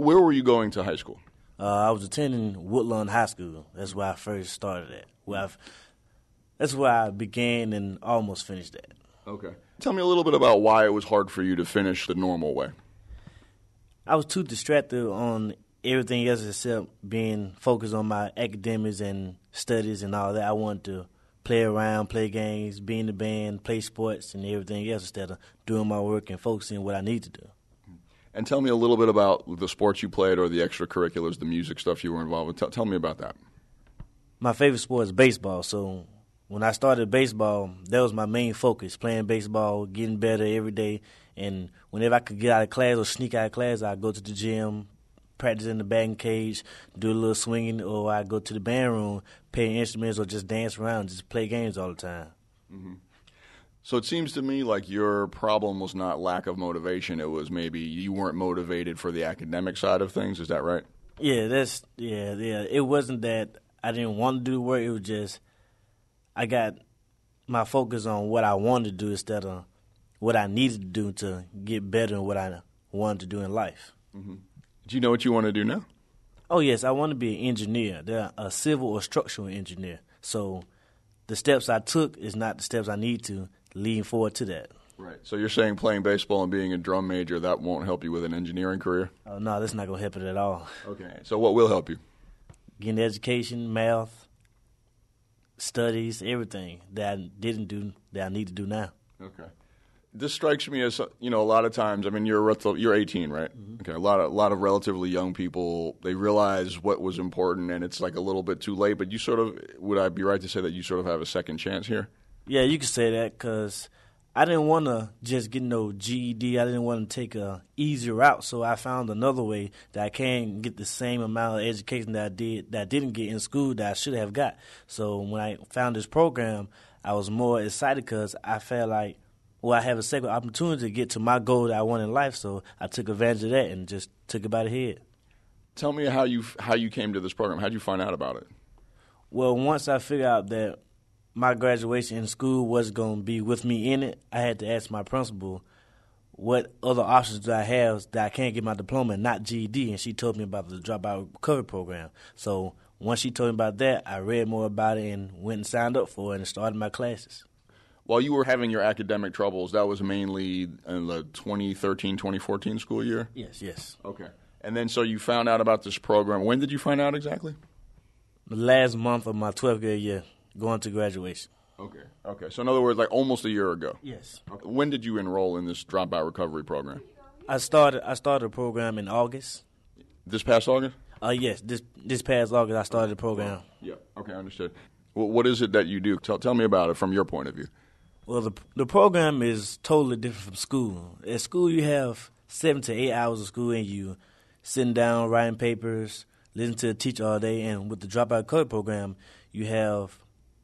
Where were you going to high school? I was attending Woodlawn High School. That's where I first started at. That's where I began and almost finished at. Okay. Tell me a little bit about why it was hard for you to finish the normal way. I was too distracted on everything else except being focused on my academics and studies and all that. I wanted to play around, play games, be in the band, play sports and everything else instead of doing my work and focusing on what I need to do. And tell me a little bit about the sports you played or the extracurriculars, the music stuff you were involved with. Tell me about that. My favorite sport is baseball, so when I started baseball, that was my main focus, playing baseball, getting better every day. And whenever I could get out of class or sneak out of class, I'd go to the gym, practice in the batting cage, do a little swinging, or I'd go to the band room, play instruments, or just dance around, just play games all the time. Mm-hmm. So it seems to me like your problem was not lack of motivation. It was maybe you weren't motivated for the academic side of things. Is that right? Yeah, It wasn't that I didn't want to do the work. It was just I got my focus on what I wanted to do instead of what I needed to do to get better in what I wanted to do in life. Mm-hmm. Do you know what you want to do now? Oh, yes. I want to be an engineer, a civil or structural engineer. So the steps I took is not the steps I need to lean forward to that. Right. So you're saying playing baseball and being a drum major, that won't help you with an engineering career? Oh, no, that's not going to help it at all. Okay. So what will help you? Getting education, math, studies, everything that I didn't do that I need to do now. Okay. This strikes me as, a lot of times, I mean, you're 18, right? Mm-hmm. Okay. A lot of relatively young people, they realize what was important and it's like a little bit too late, but you sort of, would I be right to say that you sort of have a second chance here? Yeah, you could say that because I didn't want to just get no GED. I didn't want to take a easier route, so I found another way that I can get the same amount of education that I didn't get in school that I should have got. So when I found this program, I was more excited because I felt like, I have a second opportunity to get to my goal that I want in life, so I took advantage of that and just took it by the head. Tell me how you came to this program. How did you find out about it? Well, once I figured out that my graduation in school was going to be with me in it, I had to ask my principal what other options do I have that I can't get my diploma and not GED, and she told me about the Dropout Recovery Program. So once she told me about that, I read more about it and went and signed up for it and started my classes. While you were having your academic troubles, that was mainly in the 2013, 2014 school year? Yes. Okay. And then so you found out about this program. When did you find out exactly? The last month of my 12th grade year, going to graduation. Okay. So in other words, like almost a year ago. Yes. Okay. When did you enroll in this Dropout Recovery Program? I started the program in August. This past August? Yes. This past August, I started the program. Yeah. Okay, understood. Well, what is it that you do? Tell me about it from your point of view. Well, the program is totally different from school. At school, you have 7 to 8 hours of school, and you sitting down, writing papers, listening to the teacher all day. And with the Dropout Recovery Program, you have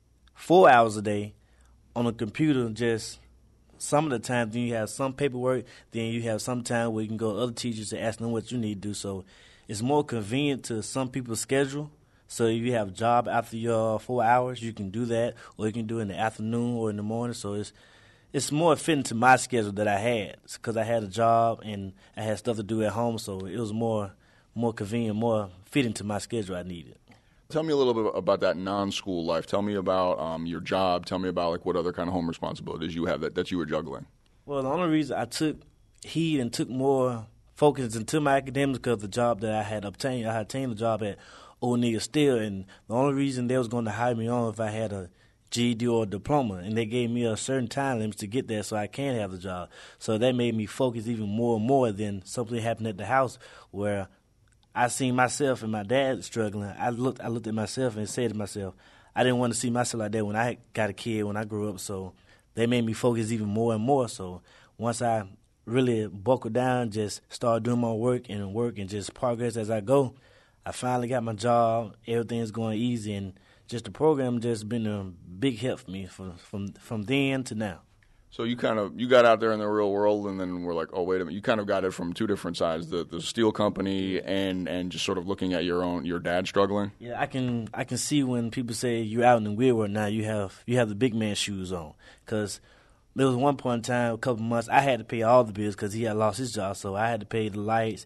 4 hours a day on a computer. Just some of the time, then you have some paperwork. Then you have some time where you can go to other teachers and ask them what you need to do. So it's more convenient to some people's schedule. So if you have a job after your 4 hours, you can do that, or you can do it in the afternoon or in the morning. So it's more fitting to my schedule that I had because I had a job and I had stuff to do at home. So it was more convenient, more fitting to my schedule I needed. Tell me a little bit about that non-school life. Tell me about your job. Tell me about like what other kind of home responsibilities you have that you were juggling. Well, the only reason I took heed and took more focus into my academics because of the job that I had obtained. I had obtained a job at O'Neill Steel, and the only reason they was going to hire me on if I had a GED or a diploma, and they gave me a certain time limit to get there so I can have the job. So that made me focus even more and more than something happened at the house where I seen myself and my dad struggling. I looked at myself and said to myself, I didn't want to see myself like that when I got a kid, when I grew up. So they made me focus even more and more. So once I really buckled down, just started doing my work and just progress as I go, I finally got my job. Everything's going easy, and just the program just been a big help for me from then to now. So you got out there in the real world, and then we're like, oh wait a minute. You kind of got it from two different sides: the steel company and just sort of looking at your dad struggling. Yeah, I can see when people say you're out in the real world now. You have the big man shoes on, because there was one point in time, a couple months, I had to pay all the bills because he had lost his job, so I had to pay the lights,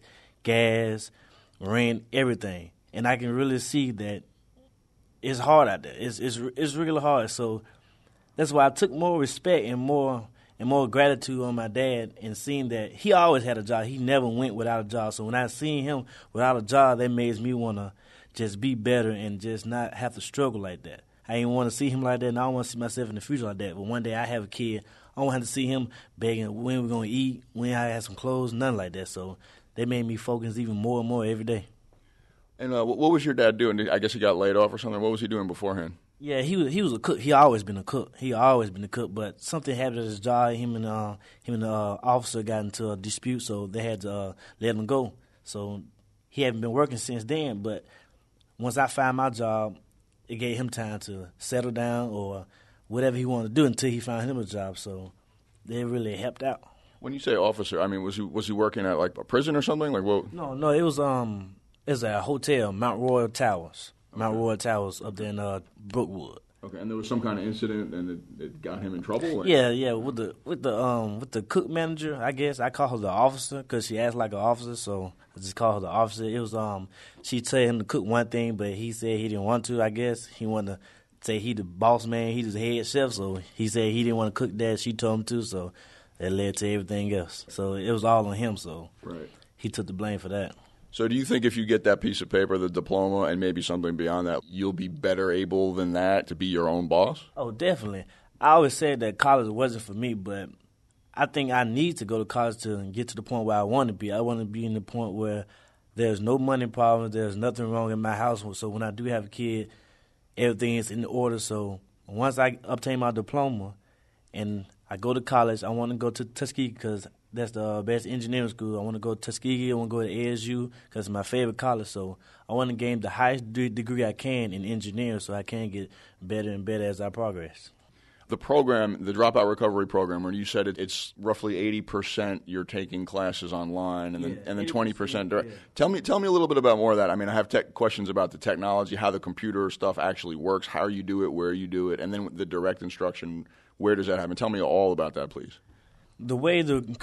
gas, rent, everything. And I can really see that it's hard out there. It's really hard. So that's why I took more respect and more gratitude on my dad, and seeing that he always had a job. He never went without a job. So when I seen him without a job, that made me want to just be better and just not have to struggle like that. I didn't want to see him like that, and I don't want to see myself in the future like that. But one day I have a kid, I don't have to see him begging when we're going to eat, when I have some clothes, nothing like that. So they made me focus even more and more every day. And what was your dad doing? I guess he got laid off or something. What was he doing beforehand? Yeah, he was a cook. He always been a cook. But something happened at his job. Him and the officer got into a dispute, so they had to let him go. So he hadn't been working since then. But once I found my job, it gave him time to settle down or whatever he wanted to do until he found him a job. So they really helped out. When you say officer, I mean, was he working at like a prison or something? Like what? No, it was a hotel, Mount Royal Towers. Okay. Mount Royal Towers up there in Brookwood. Okay, and there was some kind of incident, and it got him in trouble. Or? Yeah, with the cook manager, I guess I call her the officer because she acts like an officer, so I just call her the officer. It was she told him to cook one thing, but he said he didn't want to. I guess he wanted to say he the boss man, he the head chef, so he said he didn't want to cook that. She told him to, so that led to everything else. So it was all on him. So right. He took the blame for that. So do you think if you get that piece of paper, the diploma, and maybe something beyond that, you'll be better able than that to be your own boss? Oh, definitely. I always said that college wasn't for me, but I think I need to go to college to get to the point where I want to be. I want to be in the point where there's no money problems, there's nothing wrong in my household. So when I do have a kid, everything is in order. So once I obtain my diploma and I go to college, I want to go to Tuskegee because that's the best engineering school. I want to go to Tuskegee. I want to go to ASU because it's my favorite college. So I want to gain the highest degree I can in engineering so I can get better and better as I progress. The program, the Dropout Recovery Program, where you said it's roughly 80% you're taking classes online and then 20% direct. Yeah. Tell me a little bit about more of that. I mean, I have questions about the technology, how the computer stuff actually works, how you do it, where you do it, and then the direct instruction, where does that happen? Tell me all about that, please. The way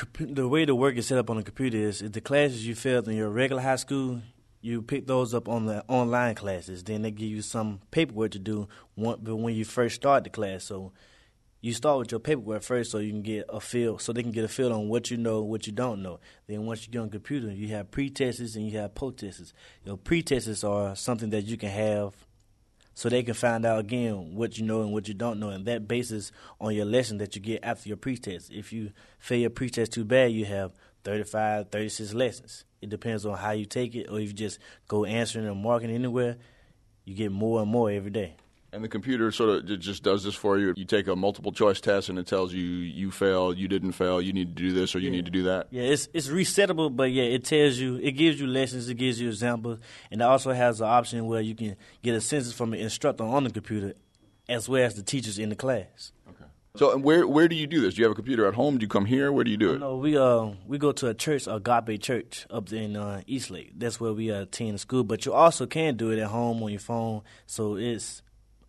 the work is set up on the computer is the classes you failed in your regular high school, you pick those up on the online classes. Then they give you some paperwork to do when you first start the class. So you start with your paperwork first so you can get a feel, so they can get a feel on what you know, what you don't know. Then once you get on the computer, you have pre-tests and you have post-tests. Your pre-tests are something that you can have so they can find out, again, what you know and what you don't know, and that bases on your lesson that you get after your pre-test. If you fail your pre-test too bad, you have 35, 36 lessons. It depends on how you take it, or if you just go answering or marking anywhere, you get more and more every day. And the computer sort of just does this for you. You take a multiple choice test and it tells you you failed, you didn't fail, you need to do this or you need to do that. Yeah, it's resettable, but yeah, it tells you, it gives you lessons, it gives you examples, and it also has an option where you can get a census from an instructor on the computer as well as the teachers in the class. Okay. So where do you do this? Do you have a computer at home? Do you come here? Where do you do it? No, we go to a church, Agape Church, up in Eastlake. That's where we attend school, but you also can do it at home on your phone, so it's...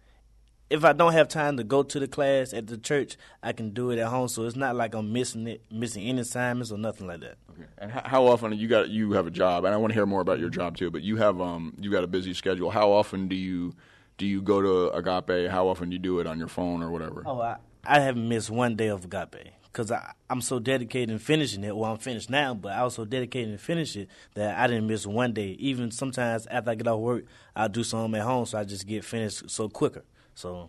If I don't have time to go to the class at the church, I can do it at home. So it's not like I'm missing any assignments or nothing like that. Okay. And how often you have a job? And I want to hear more about your job too. But you got a busy schedule. How often do you go to Agape? How often do you do it on your phone or whatever? Oh, I haven't missed one day of Agape because I'm so dedicated in finishing it. Well, I'm finished now, but I was so dedicated in finishing it that I didn't miss one day. Even sometimes after I get off work, I'll do something at home so I just get finished so quicker. So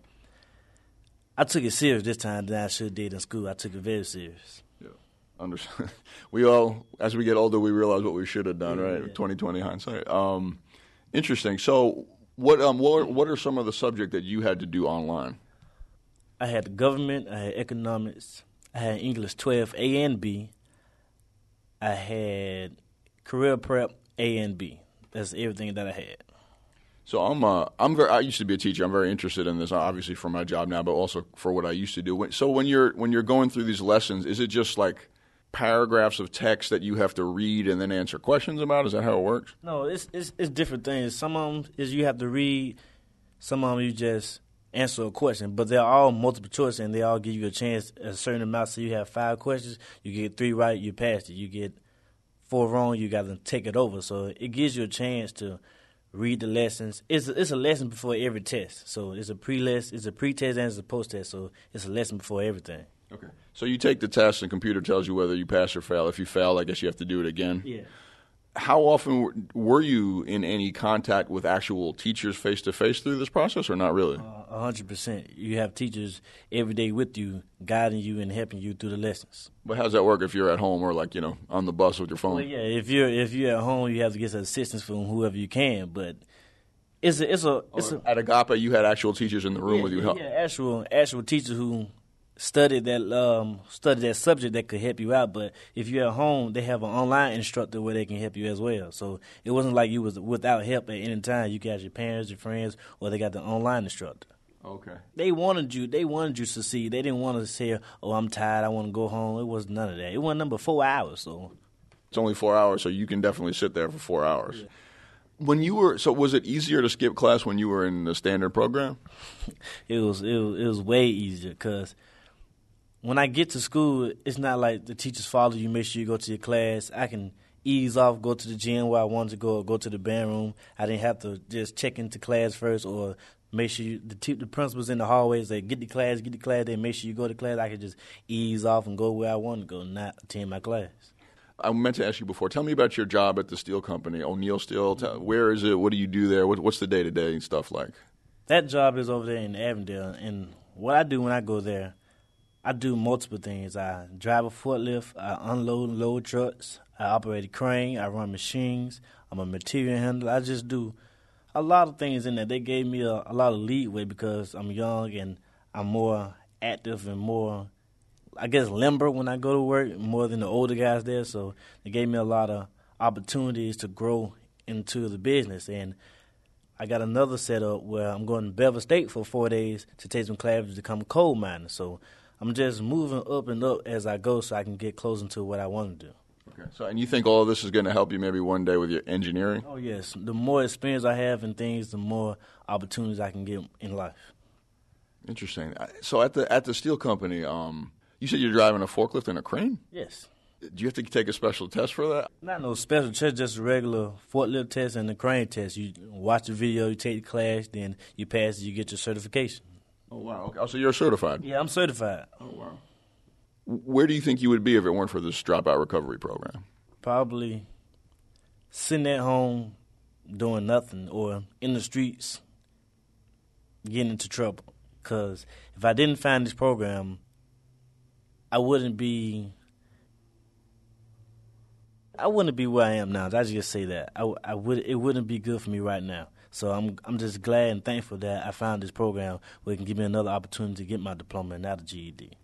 I took it serious this time than I should have did in school. I took it very serious. Yeah, understand. We all, as we get older, we realize what we should have done, right? Yeah. 20/20 hindsight. Interesting. So, what are some of the subjects that you had to do online? I had government. I had economics. I had English 12 A and B. I had career prep A and B. That's everything that I had. So I used to be a teacher. I'm very interested in this, obviously for my job now, but also for what I used to do. So when you're going through these lessons, is it just like paragraphs of text that you have to read and then answer questions about? Is that how it works? No, it's different things. Some of them is you have to read. Some of them you just answer a question. But they're all multiple choice, and they all give you a chance, a certain amount. So you have 5 questions. You get 3 right, you passed it. You get 4 wrong, you got to take it over. So it gives you a chance to read the lessons. It's a lesson before every test. So it's a pre-test, and it's a post-test. So it's a lesson before everything. Okay. So you take the test, and the computer tells you whether you pass or fail. If you fail, I guess you have to do it again. Yeah. How often were you in any contact with actual teachers face-to-face through this process, or not really? 100%. You have teachers every day with you, guiding you and helping you through the lessons. But how does that work if you're at home or on the bus with your phone? Well, yeah, if you're at home, you have to get some assistance from whoever you can. But it's At Agape, you had actual teachers in the room with you. Yeah, actual teachers who studied that subject that could help you out. But if you're at home, they have an online instructor where they can help you as well. So it wasn't like you was without help at any time. You got your parents, your friends, or they got the online instructor. Okay. They wanted you to succeed. They didn't want to say, "Oh, I'm tired. I want to go home." It was none of that. It wasn't number 4 hours. So it's only 4 hours, so you can definitely sit there for 4 hours. Yeah. Was it easier to skip class when you were in the standard program? It was way easier because when I get to school, it's not like the teachers follow you, make sure you go to your class. I can ease off, go to the gym where I wanted to go, or go to the band room. I didn't have to just check into class first or make sure the principal's in the hallway say, get the class, then make sure you go to class. I could just ease off and go where I want to go, not attend my class. I meant to ask you before, tell me about your job at the steel company, O'Neill Steel. Where is it? What do you do there? What's the day-to-day stuff like? That job is over there in Avondale, and what I do when I go there, I do multiple things. I drive a forklift, I unload and load trucks, I operate a crane, I run machines, I'm a material handler. I just do a lot of things in there. They gave me a lot of leeway because I'm young and I'm more active and more, I guess, limber when I go to work, more than the older guys there. So they gave me a lot of opportunities to grow into the business. And I got another setup where I'm going to Bevel State for 4 days to take some classes to become a coal miner. So I'm just moving up and up as I go so I can get closer to what I want to do. Okay. So, and you think all of this is going to help you maybe one day with your engineering? Oh, yes. The more experience I have in things, the more opportunities I can get in life. Interesting. So at the steel company, you said you're driving a forklift and a crane? Yes. Do you have to take a special test for that? Not no special test, just a regular forklift test and a crane test. You watch the video, you take the class, then you pass it, you get your certification. Oh, wow. Okay. Oh, so you're certified? Yeah, I'm certified. Oh, wow. Where do you think you would be if it weren't for this dropout recovery program? Probably sitting at home doing nothing or in the streets getting into trouble. Because if I didn't find this program, I wouldn't be where I am now. I just say that. It wouldn't be good for me right now. So I'm just glad and thankful that I found this program where it can give me another opportunity to get my diploma and not a GED.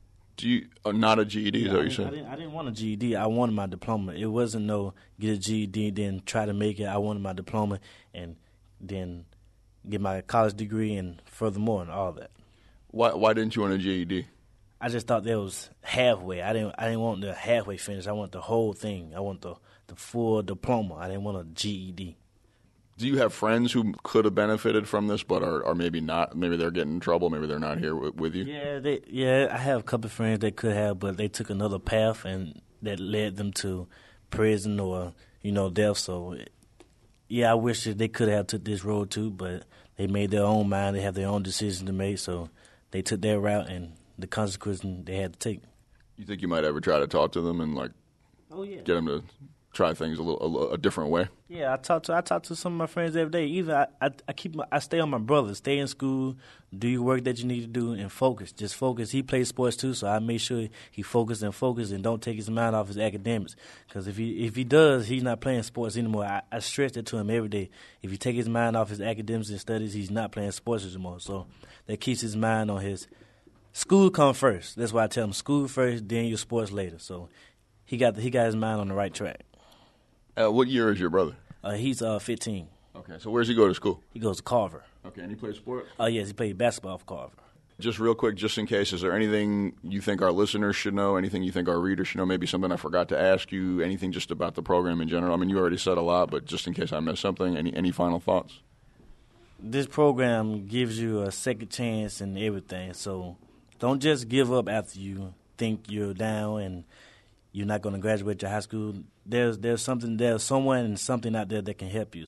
Not a GED, is that what you said? I didn't want a GED. I wanted my diploma. It wasn't no get a GED, then try to make it. I wanted my diploma and then get my college degree and furthermore and all that. Why didn't you want a GED? I just thought that was halfway. I didn't want the halfway finish. I want the whole thing. I want the full diploma. I didn't want a GED. Do you have friends who could have benefited from this, but are maybe not? Maybe they're getting in trouble. Maybe they're not here with you. Yeah, I have a couple of friends that could have, but they took another path, and that led them to prison or death. So, yeah, I wish that they could have took this road too, but they made their own mind. They have their own decision to make, so they took their route, and the consequences they had to take. You think you might ever try to talk to them and get them to try things a different way? Yeah, I talk to some of my friends every day. Either I stay on my brother, stay in school, do your work that you need to do, and focus. Just focus. He plays sports too, so I make sure he focus and don't take his mind off his academics. Because if he does, he's not playing sports anymore. I stress that to him every day. If you take his mind off his academics and studies, he's not playing sports anymore. So that keeps his mind on his school. Come first. That's why I tell him school first, then your sports later. So he got his mind on the right track. What year is your brother? He's 15. Okay, so where does he go to school? He goes to Carver. Okay, and he plays sports? Yes, he played basketball for Carver. Just real quick, just in case, is there anything you think our listeners should know, anything you think our readers should know, maybe something I forgot to ask you, anything just about the program in general? I mean, you already said a lot, but just in case I missed something, any final thoughts? This program gives you a second chance in everything, so don't just give up after you think you're down and you're not going to graduate your high school. There's someone and something out there that can help you.